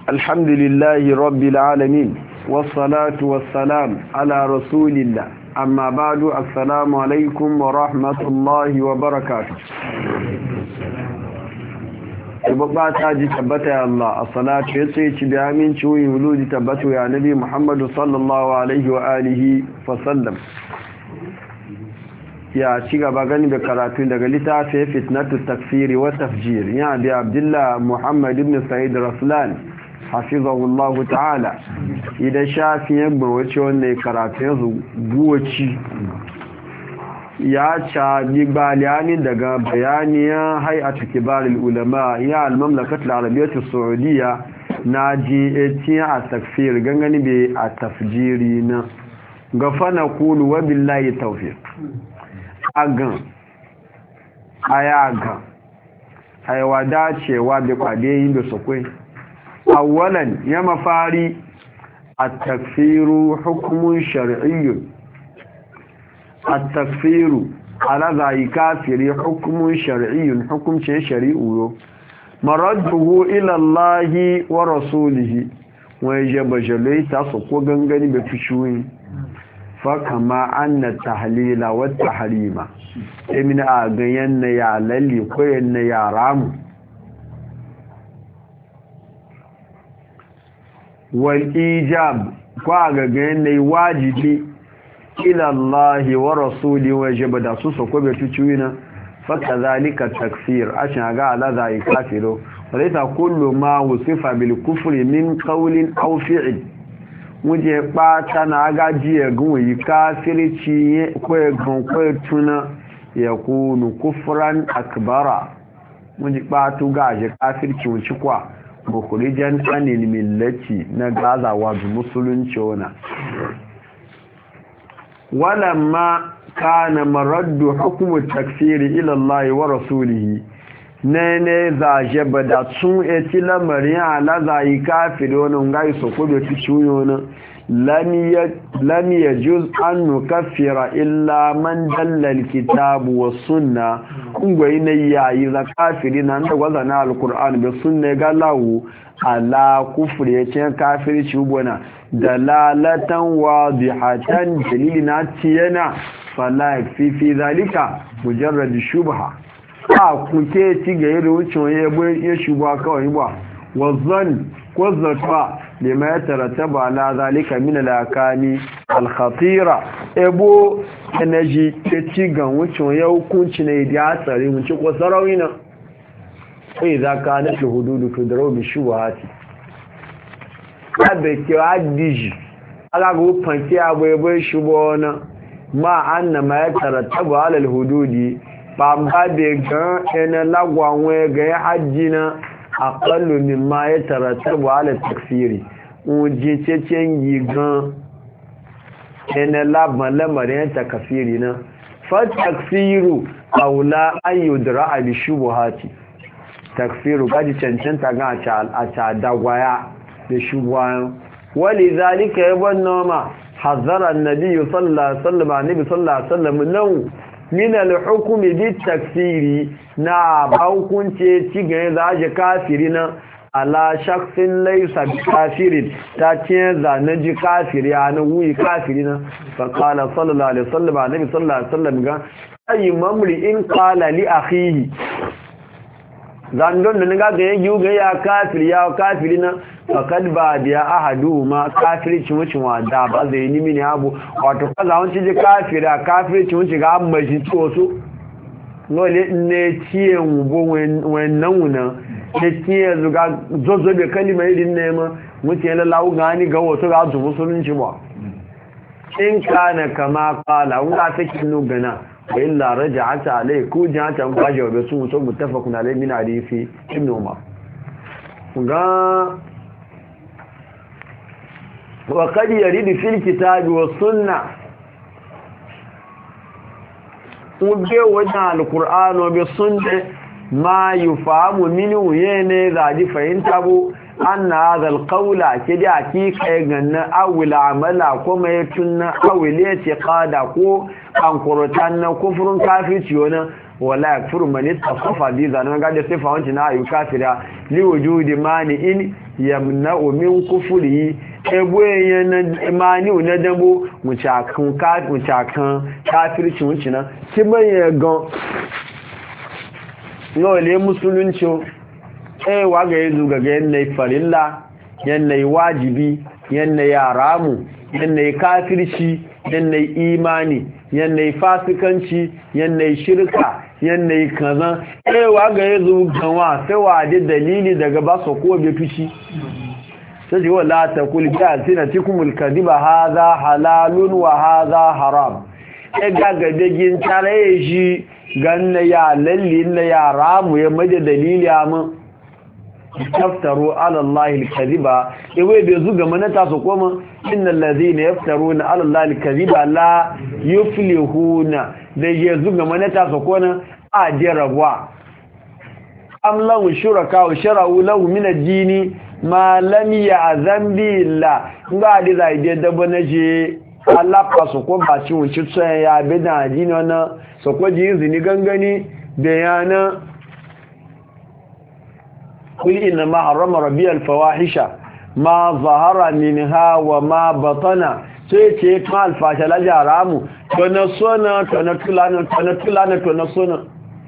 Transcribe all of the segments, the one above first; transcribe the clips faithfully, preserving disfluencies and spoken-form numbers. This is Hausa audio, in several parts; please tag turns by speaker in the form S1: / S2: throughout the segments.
S1: الحمد لله رب العالمين والصلاة والسلام على رسول الله أما بعد السلام عليكم ورحمة الله وبركاته ibaba ta ji tabbata ya Allah as-salatu yace ci da aminci wa wuludi tabbatu ya nabi Muhammad sallallahu alaihi wa alihi wa sallam ya ci gaba gani da karatu daga littafin fitnatu takfiri wa tafjir ya bi Abdullah Muhammad ibn Sa'id Raslan hafizahullahu ta'ala idan shafiyan bawace wannan karatu yanzu buwaci ya ca bayani daga bayaniyan hay'atu kibarul ulama ya al-mamlakat al-arabiyyah as-saudiyya na ji a takfir gangani be a tafjiri na gafana kulu wa billahi tawfiq agan ayaga aiwa dacewa da kwade yin da sakwai awalan ya mafari at-takfiru hukmun shar'iyyun التكفير على ذا كافر حكم شرعي حكم شرعي مرده إلى الله ورسوله ويجب جلي تسقو غنغني بفشوين فكما أن التحليل والتحريم من أغيان يا للي كوين يا رام والإيجاب كواغيان واجبي ila Allah wa rasuli wajaba da su sako be tuciwina fakazalika takfir ashin ga ala zai kafiro walaita kullu ma wusifa bil kufri min qawlin aw fi'l muje pata na ga jiye gun yi kafirci ko gun ko tuna yakunu kufran akbara muje patu ga je kafirci wuci kwa bukhrijan anil millati na gaza wa musulunci wana ولما كان مرد حكم التكفير إلى الله ورسوله nene za jeba da tun eti lamarin ala za yi kafiri wani ngai so ko be tuyo na lam yajuz an nukaffira illa man dalla alkitabu was sunna kungwai ne yayi za kafiri nan da wazana alquran be sunna ga lawu ala kufri yace kafiri ci ubona dalalatan wadihatan dalilina tiyana fala fi fi zalika mujarrad shubha a kuke ci ga yaro wucin ya shubha kawai ba wazan ko zatwa da mai tarattaba ala zalika min al-akani al-khatira ebo energy ke ci ga wucin ya hukunci ne da tsare mun ci ko sarawina sai zaka na hududu tudro bi shubhati abe ke adiji alago fanki abubuwan shubona ma anna ma ya tarattaba ala al-hududi bamba be gan ena lagwanwe ga hajjina aqallu mimma ya tarattaba ala takfiri uji cecen yi gan ena labman lamarin takfiri na fa takfiru aula an yudra bi shubuhati takfiru gaji cancanta ga a ta dagwaya da shubuhan wali zalika yaban noma hazara annabi sallallahu alaihi wasallam annabi sallallahu alaihi wasallam lahu min al-hukm bi takfiri na hukunce ci ga zaje kafirina ala shakhsin laysa bi kafirin ta ce zanaji kafiri ana wuyi kafirina fa qala sallallahu alaihi wasallam annabi sallallahu alaihi wasallam ga ayi mamri in qala li akhihi zandon da ga ga yi ga ya kafiri ya kafiri na fakad ba da ahadu ma kafirci wucin wada ba zai ni mini abu wato kaza wanci ji kafira kafirci wuci ga ambaji toso nole ne ciye wubo wannan wuna ne ciye zuga zozo be kalima irin ne ma wuce la lawu gani ga wato ga zu musulunci ba in kana kama qala wanda take nugana wa illa raja'ata alai ku jata an kwaje wa su so muttafaqun alai min hadisi ibn umar ga wa qad yaridu fil kitabi was sunnah ube wajen alqur'ani wa bis sunnah ma yufahamu minhu yana zaji fahimta bu anna hadha alqawla kidi hakika ganna awil amala ko mai tunna awil i'tiqada ko an qur'an na kufrun kafirci wona wala yakfuru man ittasafa bi zanan ga da sifa wanci na ayu kafira li wujudi mani in yamna'u min kufri ebo yan imani na dabo muchakan ka muchakan kafirci wucina ki baye gan no le musulunci eh waga yanzu ga yan farilla yan wajibi yan yaramu yan kafirci yan imani yan fasikanci yan shirka yan kaza eh waga yanzu ganwa sai wa da dalili daga ba su ko be fishi sai ji wala taqul bi alsinatikumul kadiba hadha halalun wa hadha haram e gaga degin tare shi ganna ya lalli na ya ramu ya maje dalili amma taftaru ala allahi alkadiba e wai be zuga manata su koma innal ladhina yaftaruna ala allahi alkadiba la yuflihuna da ya zuga manata su kona a jarabwa am lahu shuraka wa shara'u lahu min ad-dini ma lam ya'zam billah nga di zai de da banaje Allah fa so ko ba ci wuci tsaye ya be da adini wannan so ko ji izini gangani da yana kul inna ma harrama rabbi al-fawahisha ma zahara minha wa ma batana sai ce ma al-fasha la jaramu to na sona to na tulana to na tulana to na sona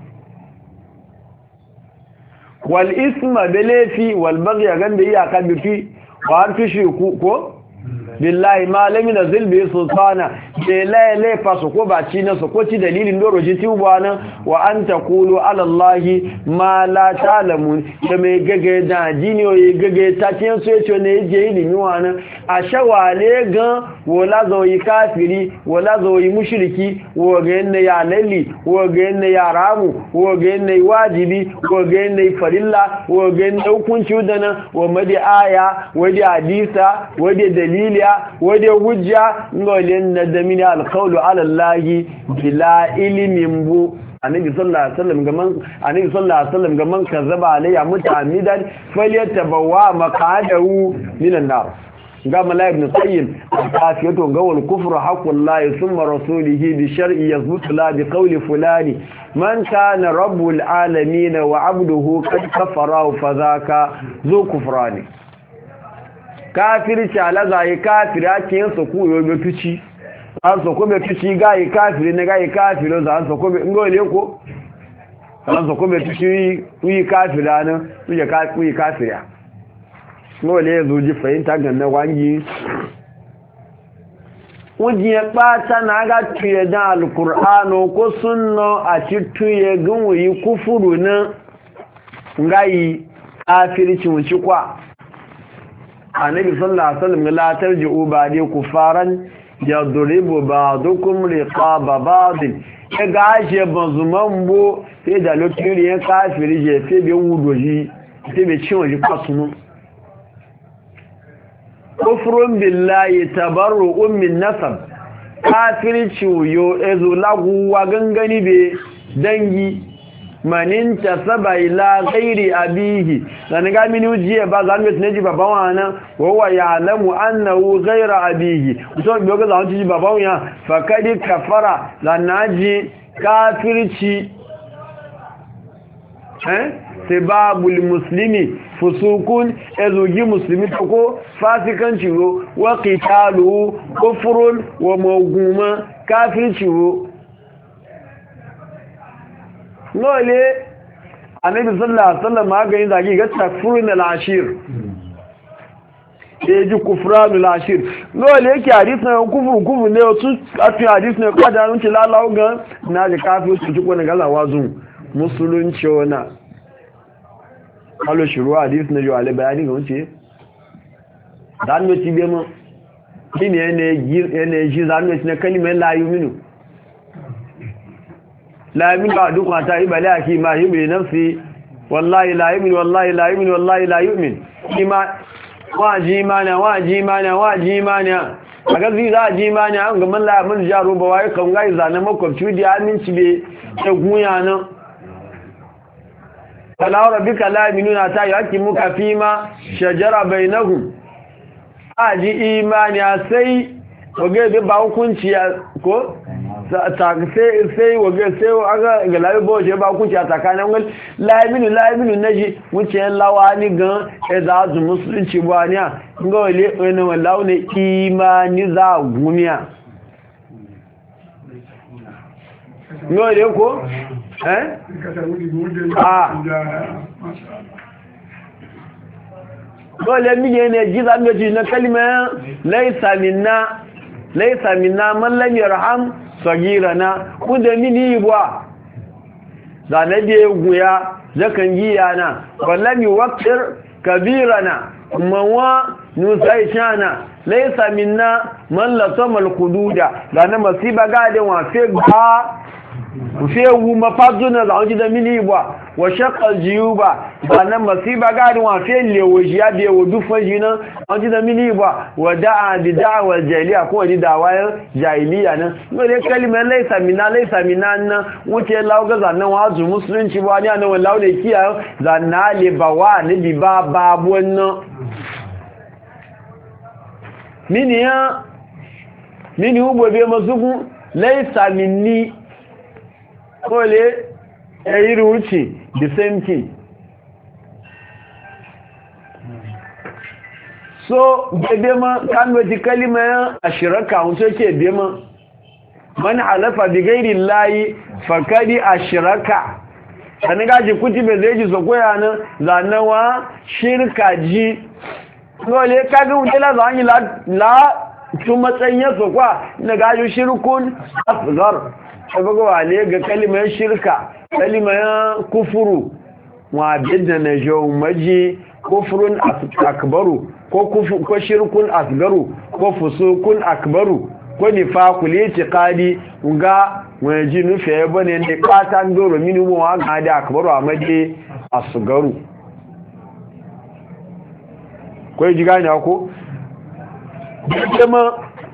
S1: wal isma bilafi wal baghy ganda iyaka bifi wa an fishi ko billahi ma lam yanzil bi sultana de la la fasu ko ba ci na so ko ci dalilin doro ji tuba nan wa an taqulu ala allahi ma la ta'lamun da mai gage da jiniyo yi gage ta tin so yace ne je ilimi wannan a shawale gan wala zoyi kafiri wala zoyi mushriki wo ga ne ya lalli wo ga ne ya ramu wo ga ne wajibi wo ga ne farilla wo ga ne hukunci udana wa madi aya wadi hadisa wadi daliliya wadi hujja ngolen na damini alqawlu ala allahi bila ilmin bu annabi sallallahu alaihi wasallam gaman annabi sallallahu alaihi wasallam gaman kazaba alayya mutamidan falyatabawa maqadahu minan nar ga malai ibn qayyim kafiyato ga wal kufru haqqullahi thumma rasulihi bi shar'i yazbutu la bi qawli fulani man kana rabbul alamin wa abduhu qad kafara fa zaka zu kufrani kafirci alaza yi kafiri ake yin su kuyo mai tuci an so ko mai tuci ga yi kafiri na ga yi kafiri za an so ko mai ngole ko an so ko mai tuci yi kafiri nan kuje kafiri kafiri ngole ya zuji fahimta ganna wangi wujiye pata na ga tuye da alqur'ano ko sunno a ci tuye gunwu yi kufuru na ngai kafirci wuci kwa annabi sallallahu alaihi wasallam la tarji'u ba'di kufaran yadribu ba'dukum riqaba ba'd e gaje banzuman bo sai da lokiri ya kafiri je sai be wudoji sai be ciwo ji kasunu kufrun billahi tabarru'un min nasab kafiri ciwo ezo lagu wa gangani be dangi manin tasaba ila ghairi abihi dan ga mini ujiye ba zan met neji baba wana wa ya'lamu annahu ghaira abihi so biyo ga zan ji baba ya fakadi kafara dan naji kafirci eh sababul muslimi fusukun ezugi muslimi ko fasikanci ro wa qitalu kufrun wa mawguma kafirci ro nole annabi sallallahu alaihi wasallam magayin zagi ga takfurun al-ashir sai ji kufran al-ashir nole yake hadisi na kufur kufur ne su afi hadisi ne kada nun ci lalawo ga na ji kafir su ji ko na galawa zu musulunci wana kallo shiru hadisi ne yo ale bayani ga wuce dan ne ti be mu kini ne ne ji zan ne kalimar la yuminu لا يؤمن بعضكم حتى يبقى لا شيء ما يؤمن نفسي والله لا يؤمن والله لا يؤمن والله لا يؤمن إيمان واجي مانا واجي مانا واجي مانا aka zai za a ji mani an gaban labar jaro ba waye kan gai zane makwabci da aminci bai ta gunya nan falawar rabika laminuna ta yi haƙi muka fi ma shajara bai nahu a ji imani a sai wage bi ba hukunci ko sai waje sai aga ga labi bo je ba kunci a tsakanin wani laiminu laiminu naji wuce lawa ni gan e za zu musulunci ba ni a ga wale wani wallahu ne imani za gumiya no le ko eh ah dole mi ne ji za mu ji na kalma laysa minna laysa minna man lam yarham sagirana kunda mini bwa da na je guya zakan giya na wallahi waqtir kabirana kuma wa nusai shana laysa minna man lasamal qududa da na masiba gadin wa fe ba fe wu mafazuna da wajida mini bwa wa shaqal jiyuba da na masiba gadin wa fe lewojiya be wodu fajina wajida mini bwa wa da'a bi da'wal jahiliya ko di dawayan jahiliya nan ne kalmar laysa minna laysa minna nan wuce lauga zannan wazu musulunci ba ni anan wallahu ne kiya zanna le bawa ne bi ba babu wannan mini ya mini ubo be mazugu laysa minni kole yayi wuce the same thing so bebe ma kan wati kalima ashraka wato ke bebe ma man halafa bi ghairi llahi fakadi ashraka kan gaji kuti be zai ji so koya nan zanawa shirka ji dole kaga wutela zan yi la la tu matsayin so kwa na gaji shirkun asghar sabago wale ga kalimar shirka kalimar kufuru wa bidda na jo maji kufrun akbaru ko kufu ko shirkun asgaru ko fusukun akbaru ko nifaqul itiqadi nga waji nufe bane ne katan doro minu wa ga da akbaru amaje asgaru ko ji gane ko kuma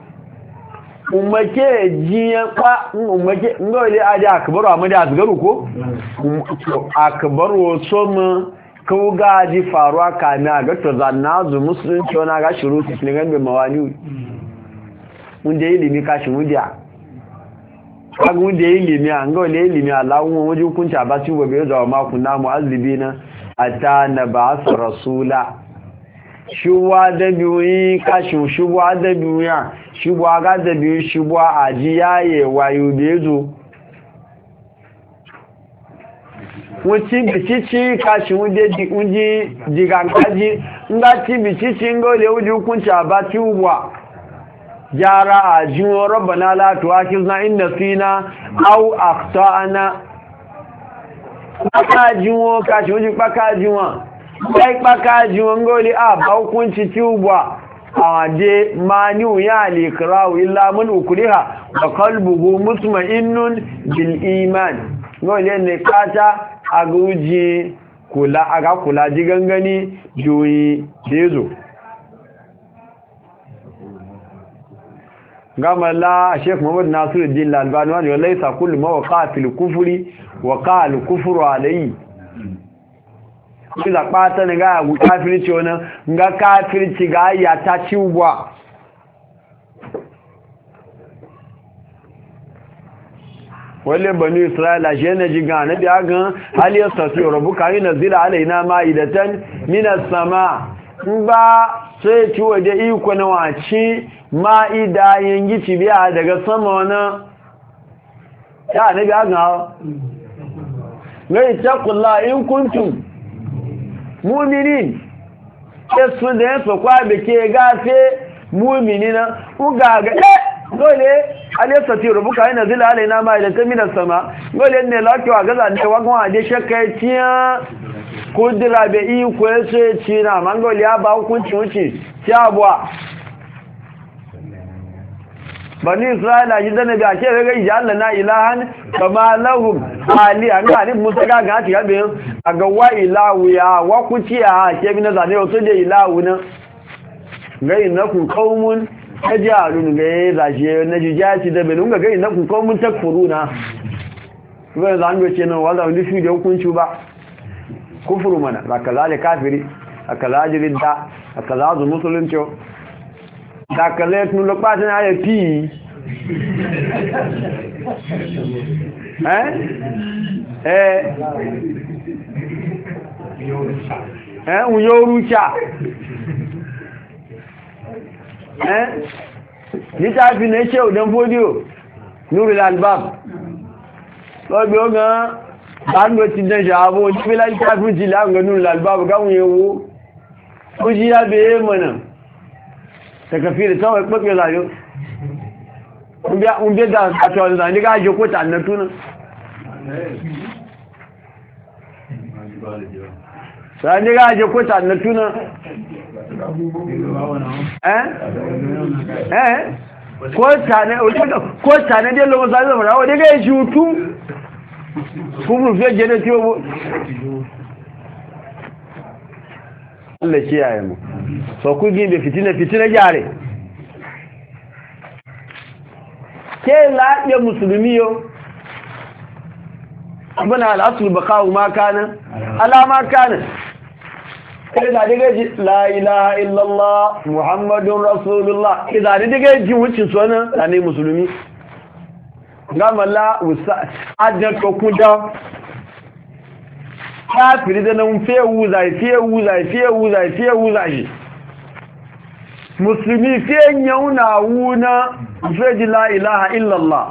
S1: umake jiya kwa umake ngole aje akbaru amaje asgaru ko akbaru so mu ko gaji faruwa kana ga to zannazu musulunci wana ga shuruti ne gambe mawani munde ilimi kashi mudiya kaga munde ilimi an ga le ilimi Allahu waje hukunta ba ci gobe zuwa ma kunna muazzibina ata na ba rasula shuwa da biyu kashi shuwa da biyu ya shuwa ga da biyu shuwa ajiyaye wayo bezo wuci bicici kashi wuje jigankaji nga ci bicici nga ole wuji hukunci a ba ci ubuwa jara a jiwo rabbana la tuwakizna inna fina au akhtana paka jiwo kashi wuji paka jiwo kai paka jiwo nga ole a ba hukunci ci ubuwa a de mani ya alikrawu illa man ukriha wa qalbuhu mutma'innun bil iman nga ole ne kata aguji kula aga kula ji gangani joyi dezo gama la Sheikh Muhammad Nasiruddin Al-Albani wani walaysa kullu ma waqa fil kufri waqa al kufru alayhi kila pata ne ga kafirci wannan ga kafirci ga ya ta ciwa wale bani isra'ila shi yana ji gane da gan haliyar sassi rabuka yi nazira alaina ma'idatan minas sama in ba sai ci waje iko na waci ma'ida yanki cibiya daga sama wani ya na biya ga gai takulla in kuntum muminin su da ya sakwa da ke gafe muminina uga ga eh dole alisa ti rubuka ina zila alaina ma ila tamina sama gole ne lakiwa gaza ne wa gwa de shakka tiya kudira be i ko yace cina mangoli ya ba hukunci wuce tiabwa bani isra'ila ji dana ga ke ga ija Allah na ilahan kama lahum ali an ga ni musa ga ga ti gabe aga wa ilahu ya wa kuci a ke bi na zane wato de ilahu na gai nakum qaumun tajalun ga zaje na jujati da belun ga gai nakum qaumun takfuruna ga zan go ce nan wala wani shi da hukunci ba kufuru mana rakazale kafiri akalaji ridda akalazu musulunci da kale tun lokacin ya fi eh eh eh un yorucha eh ni ta fi ne se odan fodio nurul albab lo bi o gan bango ti dan jabo ti bi la ta fi ji la gan nurul albab ga won yewo o ji ya be mona ta kafiri tawo ko ke la yo Umbia umbia da atwa da ndiga joko ta na tuna sai ndiga joko ta na tuna eh eh ko ta ne ko ta ne de lo za za o de ga jutu kuma fiye jene ti o Allah kiyaye mu so ku gbe fitina fitina jare ke lafiya musulmi yau abuna al'asul baqa'u ma kana ala ma kana kai da diga ji la ilaha illallah muhammadun rasulullah idan da diga ji wucin sunan ne musulmi gama la usa ajan to kuda kafiri da nan fe wuza fe wuza fe wuza fe wuza shi musulmi fe yauna wuna feji la ilaha illallah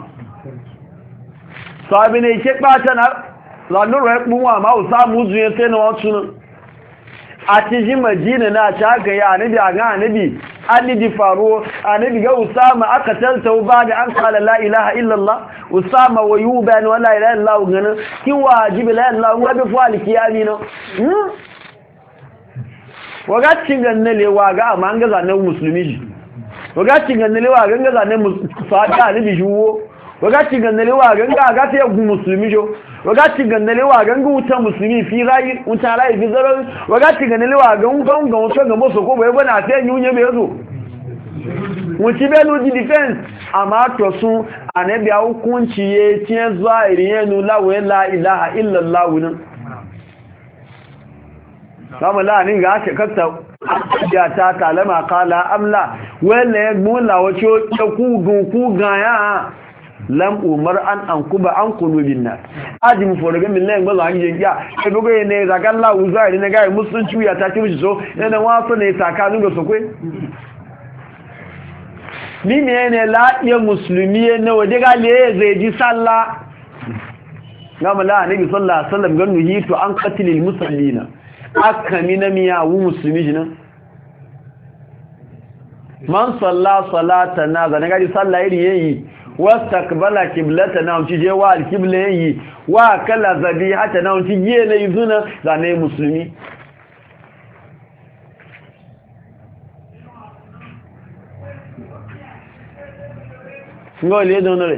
S1: sabi ne ke bata na lanuru ya kpunwa ma o samu zuye sai na wasu a cikin majina na ta ga ya anabi a ga anabi annabi faro anabi ga usama aka talta ba da an kala la ilaha illallah usama wa yuban wa la ilaha illallah gana kin wajibi la ilaha wa bi fa'al kiyami no wagacin ganne lewa ga amma an ga zanen musulmi wagacin gannalewa ganga zane fada ne bijuwo wagacin gannalewa ganga ga ta yagu musulmi jo wagacin gannalewa ganga wuta musulmi fi rai wuta rai fi zaro wagacin gannalewa ganga ganga wuta ga musu ko bai bana sai yunye bai zo wuci be no di defense amma to sun anabi hukunci ye tin zahiri yenu lawa la ilaha illa allah nan kama la ni ga aka kakta ya ta kalama kala amla wala ya mula wace ta kugun kuga ya lam umar an an kuba an qulubin nas ajim foroga min lan gbaza an yiya e gogo ne daga Allah uzari ne ga musulunci ya ta tibi so ne waso ne sakanu ga sokwe ni ne ne la ya musulmi ne waje ga le zai ji sallah gama la annabi sallallahu alaihi wasallam ganu hitu an qatilil musallina aka mina miyawu musulmi jinan man salla salata na zane gaji salla iri yayi wastakbala qiblatana unci je wa alqibla yayi wa kala zabihata na unci je ne yuzuna zane musulmi ngole donore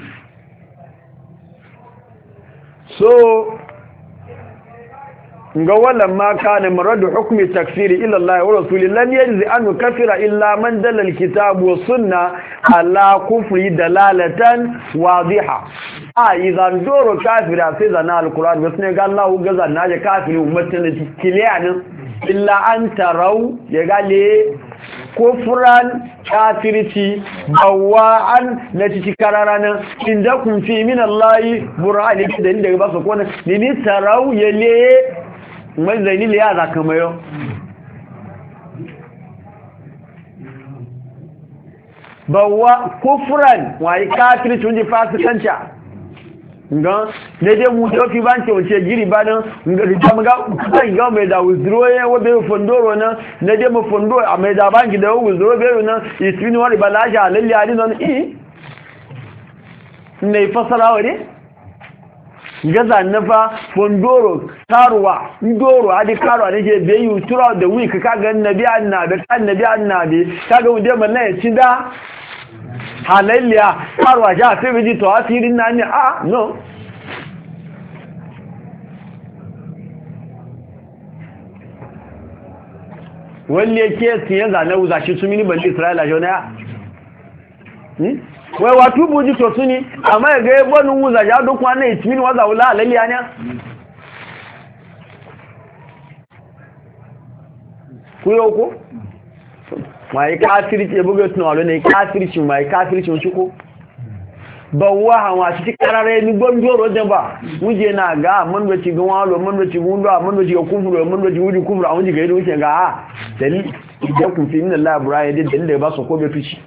S1: so ga wallan ma kana maradu hukmi takfiri ila Allah wa rasuli lam yajzi an kafira illa man dalla alkitab wa sunna ala kufri dalalatan wadiha a idan doro kafira sai zana alquran bas ne ga Allah ga zanna ya kafiri ummatin kiliyanin illa an tarau ya gale kufran kafirci bawa'an na cikin kararanan inda kun fi min Allah burhani da inda ba su kona ni tarau yale mai zai nile ya zaka mayo bawa kufran wai kafiri tun ji fasikanca nga ne dai mu da fi banke wace giri ba nan nga da mu ga kan ga mai da withdraw ya wa be fondoro na ne dai mu fondo a mai da banki da withdraw be na isini wani balaja lalle ali nan i ne fasara wa ne gaza nafa fondoro taruwa ndoro adi karuwa ne ke bayu throughout the week kaga annabi annabi annabi annabi kaga wuje mallan ya ci da halayya karuwa ja sai biji to asirin nan ne ah no walle ke tiyan zane uza shi su mini ban Isra'ila jona hmm wai watu buji to suni amma ga yabonu wuza ya duk wannan itmin waza wala alaliya ne ku yoko mai kafirci buga tunalo ne kafirci mai kafirci shi ko bawa hawa ci karare ni gondoro da ba muje na ga man da ci gan walo man da ci gundo man da ci kufuru man da ci wudi kufuru a wuje ga ido wuce ga a dalil idan kun fi inna Allah buraya da dalil da ba su ko be fici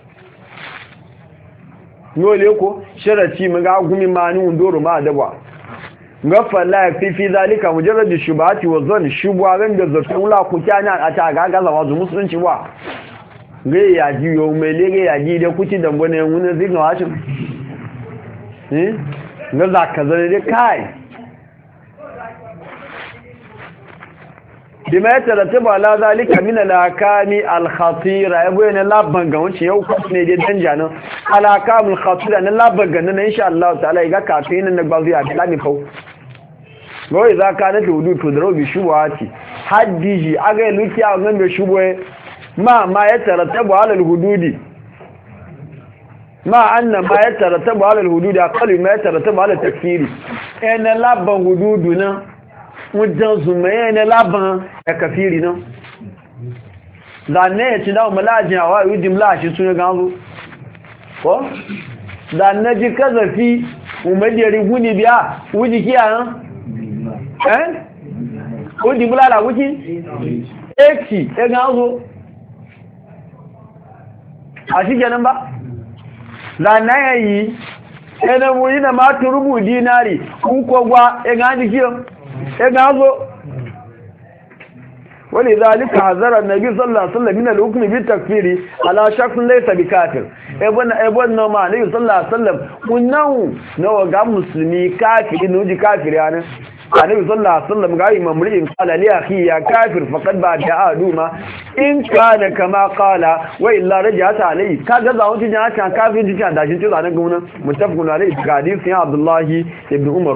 S1: nole ko sharati mun ga gumi ma ni undoro ma da ba gafa la fi fi zalika mujarrad shubahati wa zan shubwa ran da zafin la ku kyana a ta ga gaza wa musulunci wa gai ya ji yo mai le gai ya ji da kuci da bane wani zin ga wacin eh ga za ka zane dai kai bima yatarattaba ala zalika min al-akami al-khatira yabo ne labban ga wuce yau ku ne dai danja nan al-akam al-khatira ne labban ga nan insha Allah ta'ala ga kafin nan ba zuwa da lami fau goyi za ka na tudu to da robi shubuhati haddiji aga luki a nan da shubuhe ma ma yatarattaba ala al-hududi ma anna ma yatarattaba ala al-hududi aqallu ma yatarattaba ala takfiri ena labban hududu nan wajen zumaye na laban ya kafiri nan zane ya ci dawo malajin a wayo jimla shi sun yi ganzo ko zane ji kazafi umarjeri guni biya wuji kiya nan eh wuji bulala wuki eki ya ganzo a shi kenan ba zane ya yi yana muyi na matu rubu dinari kukogwa ya ganji kiyo gazo wani zalika hazara nabi sallallahu alaihi wasallam min al-hukm bi takfiri ala shakhsin laysa bi kafir ebon ebon no ma nabi sallallahu alaihi wasallam kunnan no ga muslimi kafiri no ji kafiri ana nabi sallallahu alaihi wasallam ga imam ri'in qala li akhi ya kafir faqad ba ta'adu ma in kana kama qala wa illa rajata alai kaga zawo ji ja kan kafiri ji da shi to zanan guna mutafaqun alai hadisi abdullah ibn umar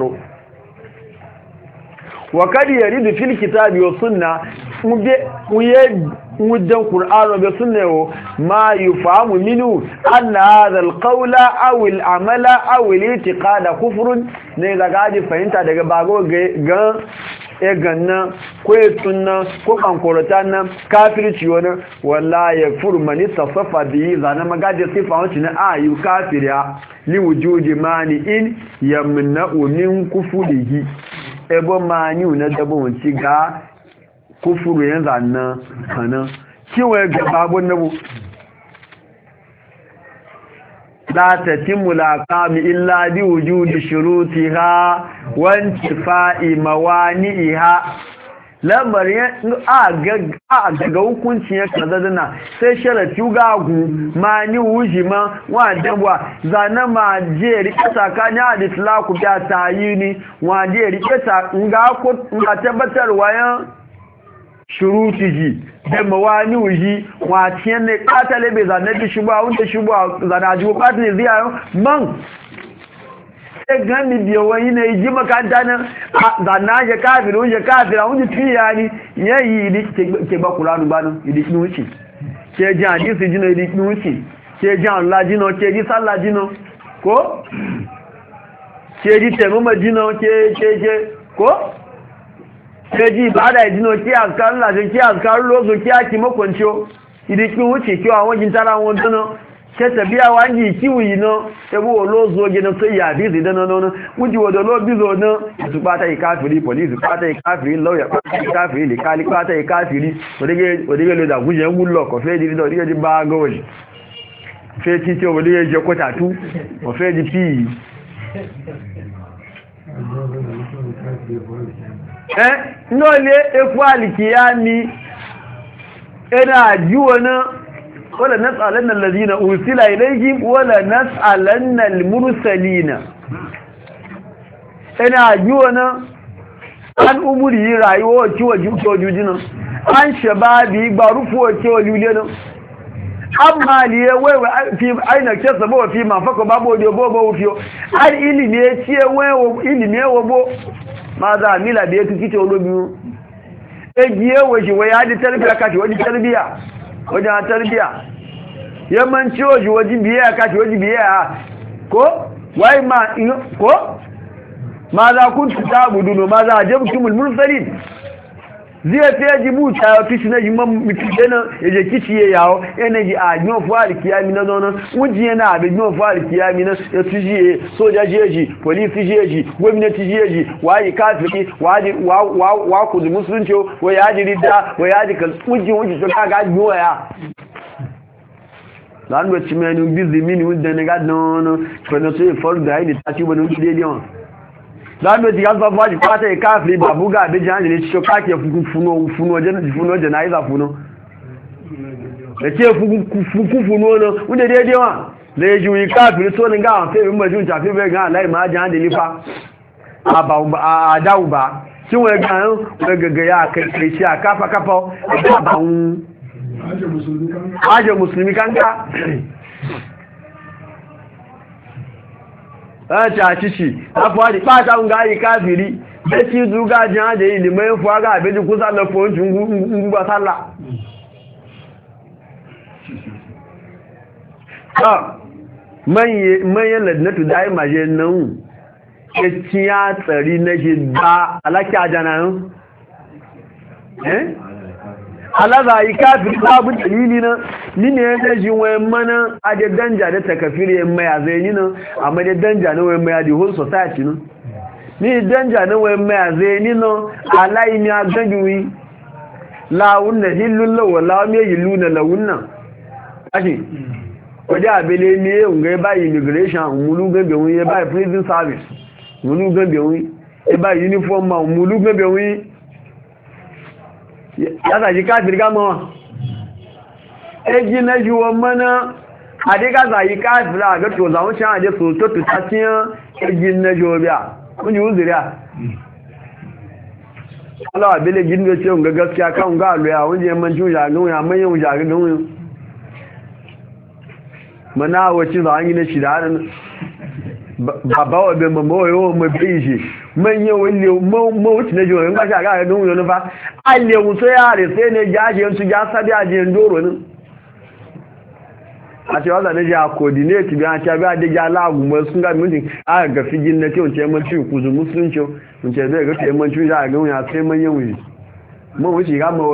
S1: wa kad yaridu fil kitabi wa sunna muje mujan qur'an wa sunna ma yufahamu minhu anna hadha al qawla aw al amala aw al i'tiqad kufrun ne daga ji fahimta daga bago ga e ganna ko tunna ko kankorota nan kafirci wani wallahi yakfur man tasafa bi zana magaje sifa wancin ayu kafiriya li wujudi mani in yamna'u min kufurihi ebo manyu na dabo ci ga kufuru yan zanna kana kiwe ga babun nabu la tatimmu laqami illa bi wujudi shurutiha wa intifa'i mawani'iha lamarin a daga hukunci ya kaza dana sai sharati gagu mani wujima wa dabwa zana ma je rike tsakani al-islaku da tayini wa je rike ta nga ko nga tabbatar wayan shurutiji da mawani wuji wa tiyan ne katale be zana bi shuba wanda shuba zana ji ko ne ziya man gani biyo wani ne ji makanta nan da na je kafiru je kafira wani tuya ni yayi ke ba Qur'anu ba nan idi nuci ke ji hadisi jino idi nuci ke ji Allah jino ke ji sallah jino ko ke ji temuma jino ke ke ke ko ke ji ibada jino ke azkar Allah ke azkar lozo ke aki makoncio idi nuci ke wa wajin tara won dono ke tabiya wangi kiwi no ebo olozo ge no so ya bizi dano no wuji wodo lo bizo no su pata ikafiri police pata ikafiri lawyer pata ikafiri le kali pata ikafiri odege odege lo da guje ngulo ko fe di do dige di ba goji fe ti ti odege je kota tu o fe di pi eh no le efu alikiyami ena juwana wala nas'alanna allazina ursila ilayhim wala nas'alanna almursalina ina jiwana an umuri rayuwa ciwo jiwo jujina an shababi gbarufu ciwo lulena amma liye wewe fi aina kesa bo fi ma fako babo dio bobo ufio al ilimi etie wewe ilimi ewobo maza mila be tukite olobi ejiye weji we adi tarbiya kati wadi tarbiya wajen tarbiya yammanci waje waje biya kashi waje biya ko wai ma ko ma za ku ta budu no ma za jabtumul mursalin zai fiye jibuta ya fi shi na jiman mutuɗe nan ya je kici ya yawo yana ji a jiman fuhari kiyami na zonan wuji yana abin jiman fuhari kiyami na ya fi jiye soja jeji polisi jeji gwamnati jeji waye kafiri wa kudu musulunci wa ya ji rida wa ya ji kan wuji wuji su kaga jiwa ya zan wacce menu bizi mini wadda na gada wani kwanan sai faru da haini ta ci wani wuji daidai wani zan wacce ya zafi wajen kwata ya kafiri ba buga abin jihar da ne cikin kake funo jana'iza funo da ke funo wani wadda daidai wani da ya juyi kafiri so ni gawa sai yin majun tafi bai gan alayi ma jihar da nifa a dawu ba kin wani ganin wani gaggaya kai kai shi a kafa kafa a ba aje musulmi kanka a ta cici a fuwadi ɓata un gari kafiri da ci zuga jiya da ilimai fuwa ga abin kusa da foncin gugba sallah ha manyan ladinatu da yi maje nan ya ciya tsari na shi da alaki a janayen eh alaza yi kafin babu dalili na ni ne ya ji wayan mana a da danja da takafiri yan maya zai ni nan amma da danja na wayan maya the whole society nan ni danja na wayan maya zai ni nan alai mi aganjuwi lawun na hillun lawa lawa me yilluna lawun nan kashi wajen abele ne unga ba immigration mulu gabe wani ba prison service mulu gabe wani ba uniform ma mulu gabe wani ya zaji kafir gama wa eji na jiwon mana a dai ka zaji kafir a ga to zaun can a dai so to tutaciyar eji na jiwo biya kun yi uzuriya alawa bele gindo ce ga gaskiya kan ga aloya wunje yammanci wujagen wuya manyan wujagen wuya mana wacce za a yi na shida hannun bàbá ọ̀bẹ̀ mọ̀mọ́ ẹ̀wọ̀n ọmọ ẹgbẹ́ ìṣe mẹ́yẹ mọ́wọ́tí lẹ́jọ ọ̀rẹ́ ńgbàṣà àgáyẹ̀ lóhun yọ nípa alẹ́wù tó yà rẹ̀ fẹ́ ní ẹjá ajẹ́ ń tún já sábẹ́ ajẹ́ ń dóòrò ní àti wọ́n sàdé jẹ́ àkọ̀dínéètì bí i àti àdéjá aláàgùnmọ́ súngá mìíràn àgàfi jí ní tí ó ń tẹ́ mọ́ tí ìkùzù mùsùlùmí ń tẹ́ bẹ́ẹ̀ gẹ́gẹ́ mọ́ tí ó yà àgbẹ̀wò yà fẹ́ mọ́yẹ̀ wùyí mọ́wọ́tí ìgá mọ́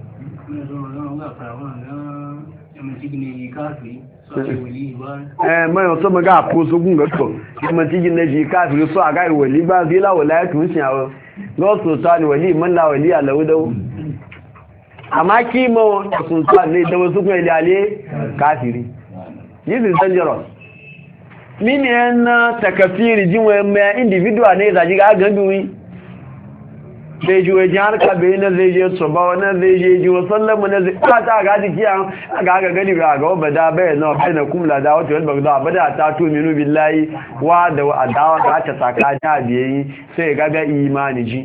S1: mẹ́rin tó mọ́gá àpósógún gọ́tọ̀ ìmọ̀ tí jíne jí káàkiri sọ àgá ìwẹ̀lí bá sí láwọ̀lá ẹ̀kùn sí àwọn lọ́sọ̀tọ́ ni wẹ̀lí mọ́lá wẹ̀lí àlọ́wọ́dọ́wọ́ àmá kí mọ́ ọ̀sùntọ́ ní ìdánwò sókún ilẹ̀ alẹ́ káàkiri this is dangerous mini ẹna takafiri jíwọ̀n mẹ́ individual ní ìzàjíká gẹ́gbìwí zai ji wajen harka bai na zai je tsoba wani zai je ji wasan lamu na zai kata ga jiki a ga ga gani ga ga wadda da bai na bai na kumla da wata wadda da bada ta to minu billahi wa da adawa ka ta saka ta biyayi sai ga ga imani ji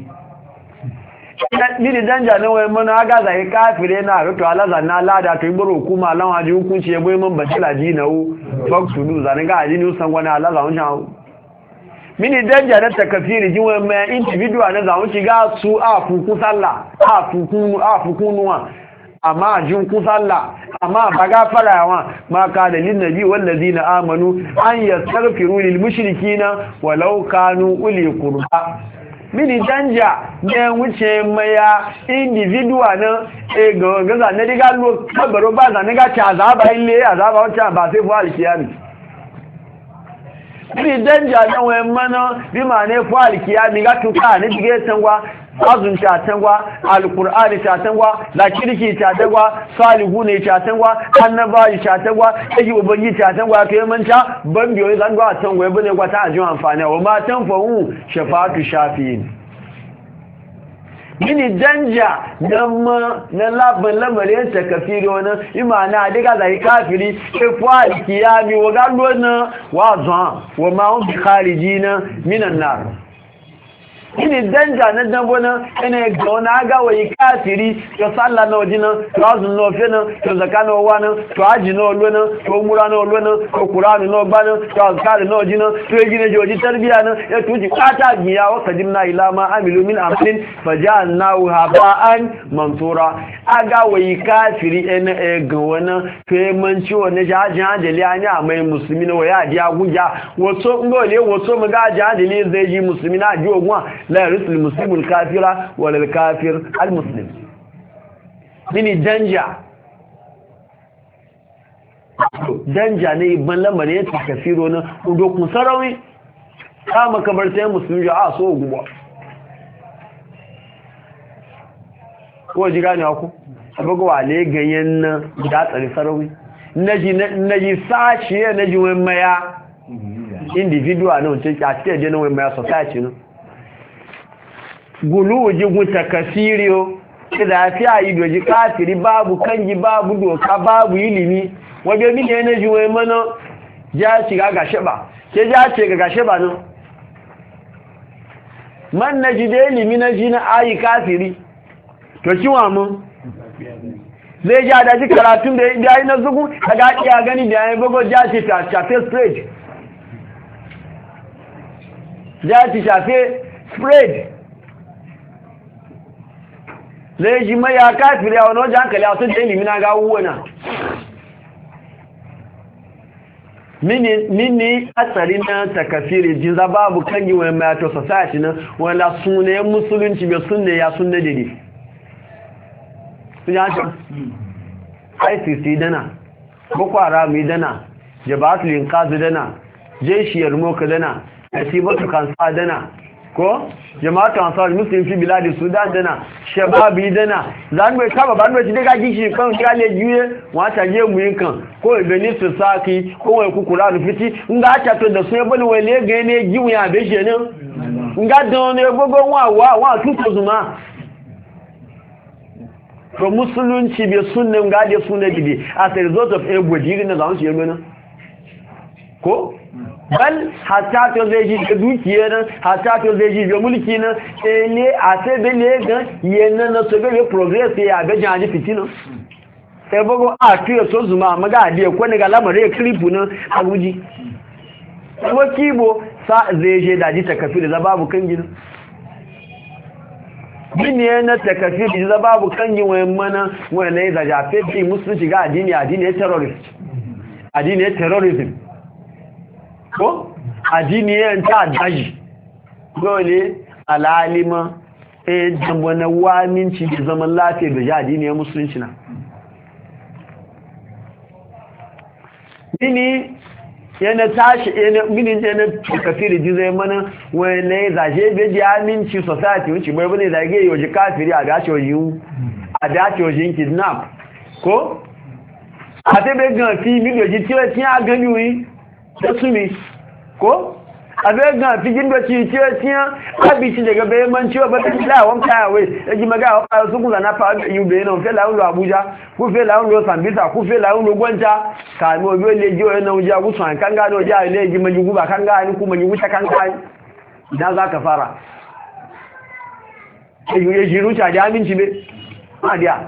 S1: ni danja na wai mana ga zai kafire na ruto alaza na lada to ibro kuma lan haji hukunci ya boye man batila ji na u fuck to do zan ga ji ni usan gwana alaza wancan mini danja na takafiri jiwe mai individual na zawon shiga su a fukun sallah a fukun a fukunuwa amma jin ku sallah amma baga farawa ma ka da lin nabi wallazina amanu an yastaghfiru lil mushrikina walau kanu uli qurba mini danja ne wuce maya individual na e ga ga na diga lo kabaro ba za ne ga ta azaba ile azaba wata ba sai fu alkiyami bí dẹ́njà náwọn ẹmọ́ná bí ma ní fún àlìkíyà ní gátùká ní jígé tangwa azùn ṣàtangwa alùkùránì ṣàtangwa lakiriki ṣàtangwa salihu ne ṣàtangwa annabawa ṣàtangwa ẹgbẹ̀ obangi ṣàtangwa tó yẹmọ́nta bambiyoyi zangwa tangwa ya bane kwata ajiyar amfani wa ma tanfahun shafatu shafi'in mini danja na labin lamarin ta kafiri wani imana daga zai kafiri ifuwa alkiyami wa galo na wazon wa ma'un bi khariji na minan nar mini danja na dambo na ina ga wani agawai kafiri to salla na wajina to azun na ofe na to zaka na owa na to aji na olu na to mura na olu na to kuranu na ogba na to azkari na wajina to egi na joji tarbiya na ya tuji kata giya wa kadimna ila ma amilu min amalin fajalnahu haba'an mansura agawai kafiri ina ga wani to yamanci wani jajin hajjali an yi a mai musulmi na waya ji aguja wato ngole wato mu ga jajili zai ji musulmi na ji ogun la yarisul muslimul kafira wal kafir al muslim mini danja danja ne ban lamar ya takafiro na dokun sarawi kama kabar sai musulmi a so guba ko ji gane ku abugo wale ganyen nan da tsari sarawi naji naji sashi naji wai maya individual no ce a ce je no wai maya society no gulu ji guta kasiriyo da fi ayi doji kafiri babu kangi babu doka babu ilimi wabe mi ne naji wai mana ja shiga gashe ba ke ja ce ga gashe ba no man naji da ilimi naji na ayi kafiri to kiwa mun zai ja da ji karatun da ya yi na zugu daga iya gani da ya yi bugo ja ce shafe spread ja ce shafe spread zai ji mai ya kafiri a wani wajen hankali a sun da ilimi na gawo wana mini asari na takafiri jinza babu kan yi wani mayato society na wanda sunayen musulunci bai sunne ya sunne dede I C C dana Boko Haram dana Jabhatul Inqaz dana Jaish Yarmouk dana Asibatu Kansa dana ko Jama'atu Ansar Muslim fi biladi Sudan dana Shababi dana zan bai kaba ban bai daga gishi kan gale juye wata je mu yinkan ko ibeni su saki ko wai kukura da fiti nga ta to da sai bani wai le ga ne giwu ya be je nan nga don ne gogo wa wa wa tuto zuma to musulunci bai sunnin gade sunne dide as a result of a gojiri na zamu shi gona ko bal hatta to zai ji dukiya nan hatta to zai ji da mulki nan eh ne a sai be ne ga yana na so be progress ya ga janji fitina sai bago a tuyo so zuma maga ade ko ne ga lamare clip nan a guji kuma kibo sa zai je da ji takafiri da babu kan gida Gini na takafiri da babu kan yi wayan mana wanda ya zajafe fi musulunci ga addini addini ya terrorist addini ya terrorism ko addini ya ta daji dole alalima eh jambo na waminci da zaman lafiya da addini ya musulunci na gini yana tashi yana minin yana kafiri ji zai mana wani ya zaje bai ji aminci society wuce bai bane zage yi waje kafiri a dace waje a dace waje kidnap ko a ta bai gan fi mi gaji tiyo tiyo a gani wuyi da su mi ko a bai gan fi gindo ci tiyo tiyo abici daga bai man ciwo ba ta kila wọn kaya wai ya ji maga a kayo su kuza na fa yi bai nan fe la'un lo abuja ku fe la'un lo sambisa ku fe la'un lo gwanta ka mi obi ole ji oyo na wuji a gusu an kan gani oji a ile ji maji guba kan gani ku maji wuta kan gani idan za ka fara ya ji ruca da aminci bai ma diya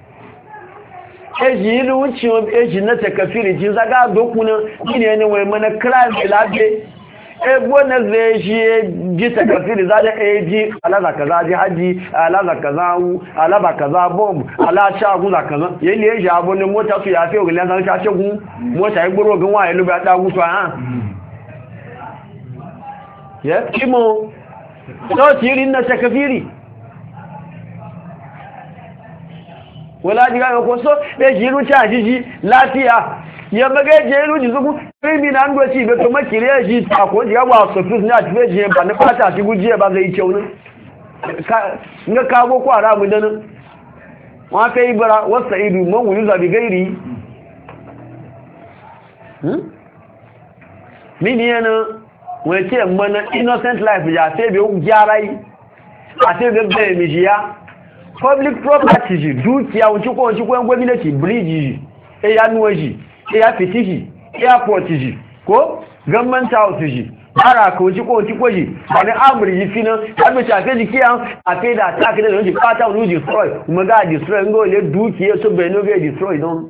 S1: eji ilu wuce eji na takafiri ji zaga dokunan gini ne wai mana crime labe ebo na zai shi ji takafiri za da eji alaza kaza ji haji alaza kaza wu alaba kaza bomb ala shagu za kaza yayi ya ji abu ne mota su ya fi ogilan san sha shagu mota ya gboro gan wa ilu ba da gusu ha ya kimo to tirin na takafiri wala diga ko so be jiru cha jiji lafiya ya maga jeru ji zugu mi na ndo ci be to makire ji ta ko diga wa so fis na ti be je ba ne fata ti guje ba zai cewu ka nga ka go kwara mu dan wa fa ibra wasaidu man yuza bi gairi hmm mini yana we ce mana innocent life ya sai be gyarai a sai be be mi jiya public property ji dukiya wuce ko wuce ko gwamnati bridge ji e ya nuwa ji e ya fiti ji airport ji ko government house ji ara ko wuce ko wuce ko ji wani amuri ji fina abin shafe ji kiyan a fe da attack da wuce fata wuce destroy kuma ga destroy ngo le dukiya so bai no ga destroy don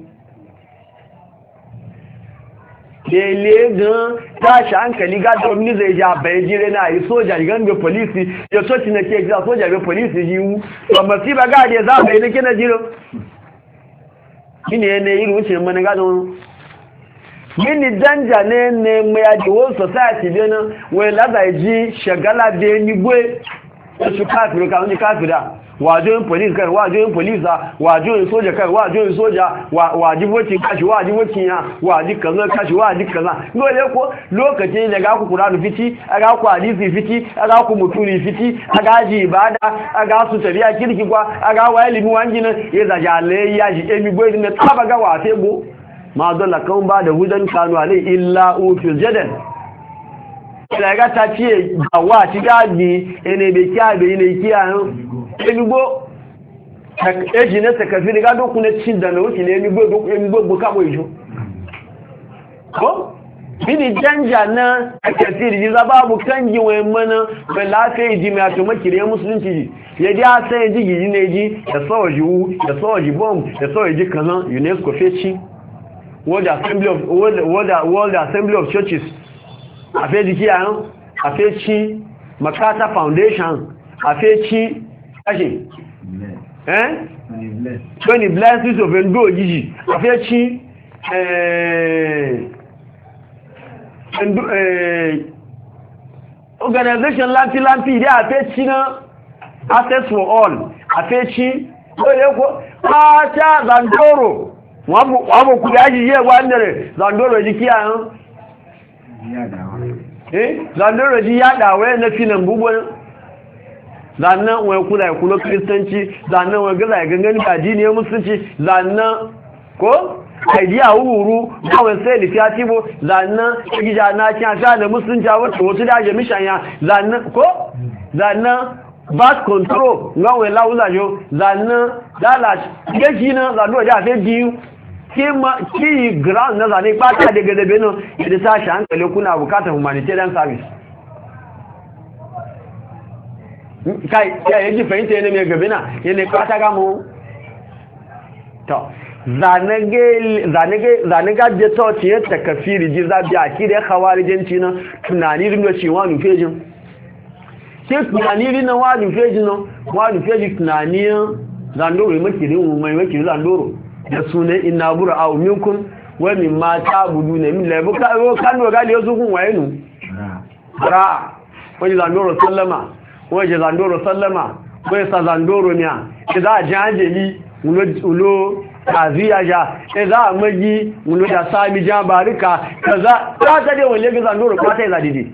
S1: lele gan tashi hankali ga domini zai ja bai jire na yi soja gan ga polisi ya soci na ke gida soja bai polisi ji wu ba mafi ba ga da za bai nake na jiro mini ne yi wuce mana ga don mini danja ne ne mai aji whole society be na wai la da ji shagala be ni gwe su kafiru ka wani kafira wajoyin police kai wajoyin police wajoyin soja kai wajoyin soja wajibocin kashi wajibocin ya waji kaza kashi waji kaza dole ko lokaci da ga ku Qur'ani fiti aga ku hadisi fiti aga ku mutuni fiti aga ji ibada aga su tabiya kirki kwa aga wa ilimi wangina ya zajale ya ji emi boy ne taba ga wa fego ma dalla kan ba da hudan kanu alai illa utul jadal daga ta ce wa ti gadi ene be kiabe ene kiyan enugbo eji ne sekafi ga do kun cin da no ti ne enugbo do enugbo ka bo ijo ko bini janja na akasiri ji zababu kanji we mana be lafiya ji mai to makire musulunci ya ji a sai ji ji ne ji da soju da soji bomb da soji kanan UNESCO feci World Assembly of World World, World Assembly of Churches afeji kiyan afechi Makata Foundation afechi kashi eh twenty blessings of endo jiji afechi eh endo eh organization lanti lanti ide afechi na access for all afechi oye ko acha Zandoro wabu wabu kuyaji je wandere Zandoro jikiya ya dawa eh Zandoro ji ya dawa na finan bubu zannan wai kula ya kula kristanci zannan wai gaza ya gangani ba dini ya musulunci zannan ko idea wuru kawai sai lifiati bo zannan gija na kin sha da musulunci a wata wasu da je mishanya zannan ko zannan birth control ngawai lawuza jo zannan dala geji na zanno da fe biyu kima ki ground na zane bata daga dabe no da tashi hankali kuna bukatar humanitarian service kai ya yaji fahimta yana mai gabina yana kwata gamu to zanage je to ce ta kafiri ji zabi a kire khawarijanci na tunani ringo ci wani fejin ke tunani rinna wani fejin no wani fejin tunani zandoro makiri mu mai makiri zandoro da sunan inna bura'u minkum wa mimma ta'buduna min la buka kan ga le su kun wayenu ra wani zandoro sallama waje zandoro sallama wai sa zandoro ne idza jajeli ulo taziya ja idza maji ulo da sami ja barika kaza ta ta dai wale ga zandoro ko ta zadidi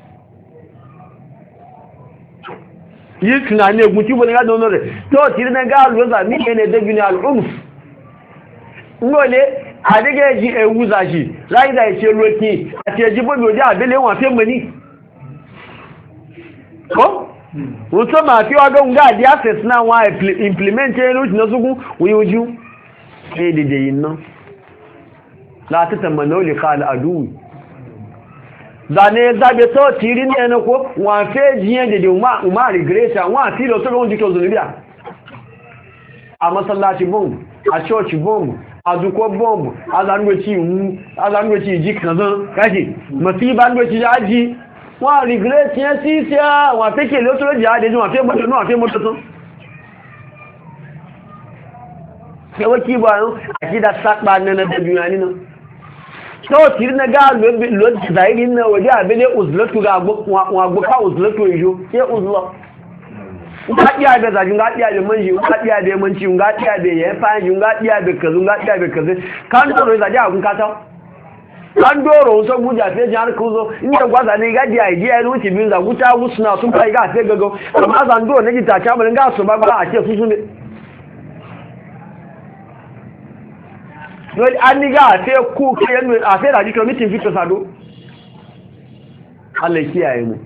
S1: yi tunane guti bane ga dono re to tiri na ga alwo za mi ne da gini al'umf ngole adige ji ewu za shi rai da ce loki a ce ji bodo da abele wa fe mani ko Wuto ma fi waga nga di access na wa implement enu na sugu wiyuju eh dede yin no la ta tamanno li qal adu zane zabe to tiri ne na ko wa fe jiyan dede uma uma regret wa fi lo to gon dito zunubia a masallaci bomb a church bomb a duko bomb a zango ci mu a zango ci ji kazan kashi masiba ndo ci aji wọ́n regret yẹn sí sí àwọn àfẹ́kẹ́ ilé ó tó lójì àádé wọn àfẹ́ mọ́tò náà àfẹ́ mọ́tò tó ẹwọ́ kí bọ̀ àrùn àkídà sápa nẹ́nà bẹ̀bí wọn nínú tó tí rí nẹ́gá lójì zàírí náà wòdí àbẹ́lé òzùlọ́tò wọn àgbóká òzùlọ́tò ìjó kí òzùlọ́ ngaɗi abe zaji ngaɗi abe manji ngaɗi abe manci ngaɗi abe ya fanji ngaɗi abe kazu ngaɗi abe kazu kan doro zaji a kun kata kan doro so guja fe jar kuzo inda gwaza ne gaji idea ne wuce bin za guta wusuna sun kai ga fe gago amma zan do ne gita ta ban ga su ba ba a ce su su ne dole an ni ga fe ku kayan a fe da jito mitin fito sado Allah kiyaye mu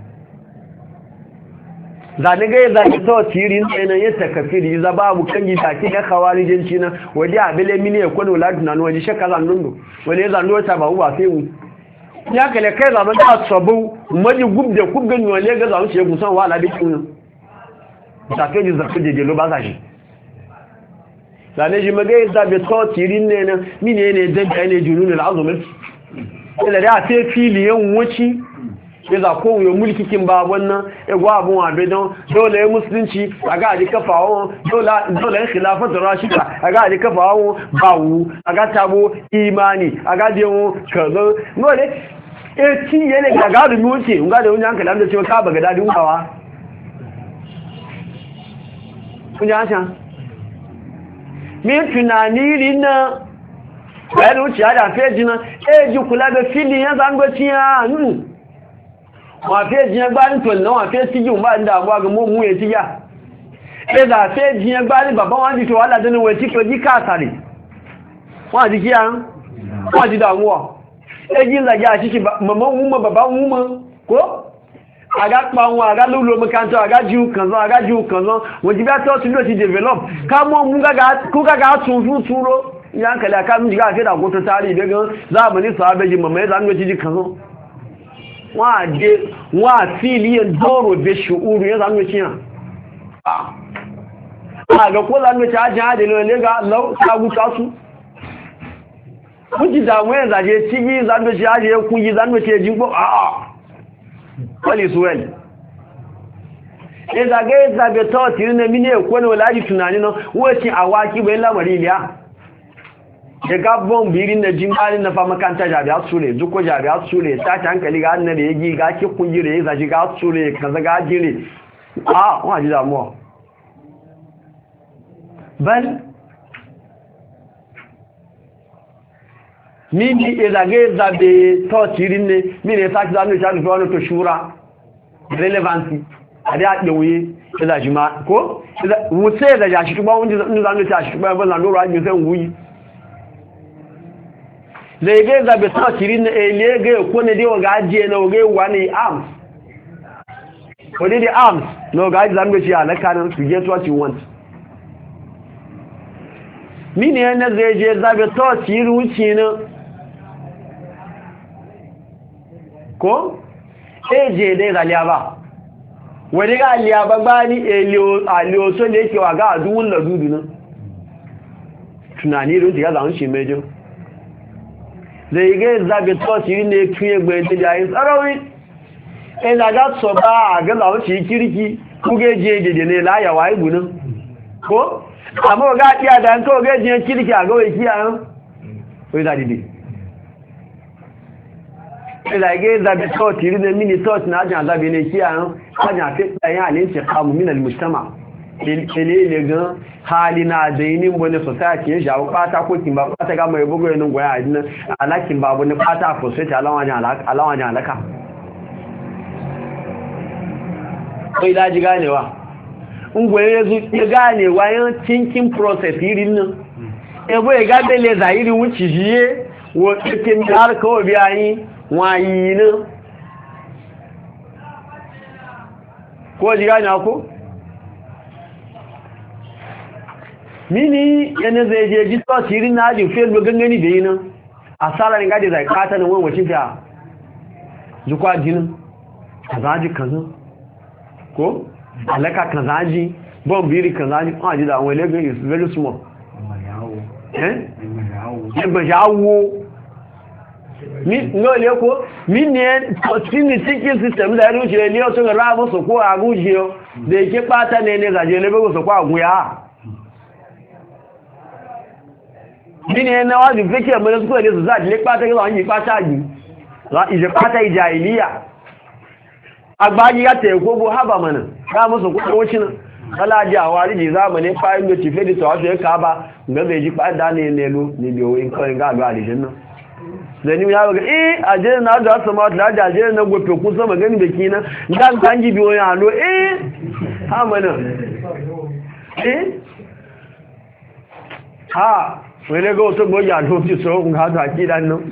S1: zane ga zane to tirin tsena ya takafiri za babu kangi take ga khawarijinci na waje abele mini ko no ladu nan waje shakka zan dundu wale zan do ta ba uba sai mu ya kale kai zaman da sabu maji gubde kubgan wale ga zan ce gusan wala bi kin ta ke ji zafi je lo ba za shi zane ji maga za be to tirin ne na mini ne dan kai ne jununul azumi ila da sai filiyan wuci za ko yo mulki kin ba wannan egwa abun abe don dole musulunci aga ji kafawo dole dole khilafatu rashida aga ji kafawo bawu aga tabo imani aga je mu kazo dole e ti yele ga ga mu ce nga da wannan kalam da cewa ka baga dadin hawa kun ja shan mi tunani rina bayan wuce ya da feji na eji kula da fili ya zangoci ya nù wọ́n feji ya gbá ní tòlì náà wọ́n fe sí yíò bá ń dàgbà ga mọ́ mú ètí yá ẹzà feji ya gbá ní bàbá wọn jí tó wà ládé ní wọ́n tí kò jí káàkiri wọ́n àti kí àrùn wọ́n àti dàmúwà eji ìlàjá àṣíṣì mọ̀mọ́ wúmọ̀ bàbá wúmọ̀ kó aga pa wọn aga lúlò mẹ́kántọ́ aga jíu kànzán aga jíu kànzán wọ́n ti bá tọ́ sí ló ti develop ká mọ́ mú gága tún fún túnró yankali a kan jiga fi da kotu tarihi daga zamani sahabeji mamaye zanen ciji kanzo wa filiyan doro be shi'uru ya zanen ciya a ga ko zanen ci ajin adini ne ga lau saguta su kuji damu ya zaje cigi zanen ci ajin ya kungi zanen ci ya jigbo a a wali suwel ya zage ya zabe ta tiri na mini ya kone walaji tunani na wacin awaki bayan lamari liya da gabon birin da jimbalin na famakanta jami'a sure zuko jami'a sure ta ta hankali ga annabi ya gi ga ki kungire ya zaji ga sure kaza ga jire a wa ji damuwa bal mini ezage zabe to tirin ne mini ta ki zanu ta do to shura relevancy ade a dewuye da jima ko wuce da ya shi tuba wanda zanu ta shi ba ban zanu ra mi sai wuyi zai ga zabe ta tirin ne ele ga ko ne dewa ga ajiye na ga wani arms ko dai the arms no ga zanu ci alaka nan to get what you want mini ne zai je zabe ta tirin wuci ne ko eje dai zaliya ba wani ga aliya ba ba ni aliyo so da yake wa ga aduwun ladudu nan tunani don tiga zaun shi mejo zai ga zabe to shi ne tuye gbe da yayin tsarawi ina ga so ba ga zaun shi kirki ku ga je je ne la ya wai gunin ko amma ga tiya da ko ga je kirki a ga wai kiyan wai da dide ilage zabe to tiri ne mini to na ajan zabe ne kiyan ajan fe dan alin ce kamu min almujtama ele le gan halina dainin bone society ya jawo pata ko kin ba pata ga mai bugo yin goya adin alakin babu ne pata ko sai alawan jan alaka alawan jan alaka kai daji ganewa ungoye yazo ya ganewa yan thinking process irin nan ebo ya ga bele zairi wuci jiye wo cikin har ko biyayi wayi ne ko ji gani ako mini yana zai je ji to tirin na ji fe lo gangani da yi nan asara ne gadi zai kata nan wani wacin fiya ji kwa jinin kazaji kaza ko alaka kazaji bon biri kazaji an ji da wani legan is very small eh ba yawo mi no le ko mi ne tini thinking system da ru je le o so ra bo so ko aguje o de ke pata ne ne ga je le bo so ko agun ya mi ne na wa di feke mo le so le so za le pata ke lo yin pata yi la ije pata ijahiliya agbaji ya te ko bo haba mana ra mo so ko wocin kala ji awari ji zamane fayin do ti fedi to aso ka ba nga be ji pada ne ne lo ni bi o in ko nga lo ali jinna zani ya ga eh aje na da sama da aje na gofe ku sama gani biki na dan kan ji biyo ya lo eh ha mana eh ha wele go to go ya lo ti so nga ta ki dan no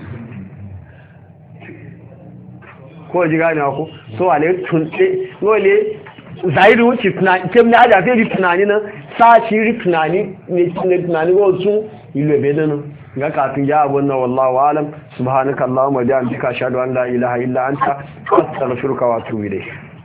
S1: ko ji gani ako so ale tunte ngole zairi wuce tunani kem na da fe tunani na sa shi ri tunani ne tunani wasu ilwe bedana ga kafin ya abun na wallahu alam subhanakallahumma wa bihamdika ashhadu an la ilaha illa anta astaghfiruka wa atubu ilayk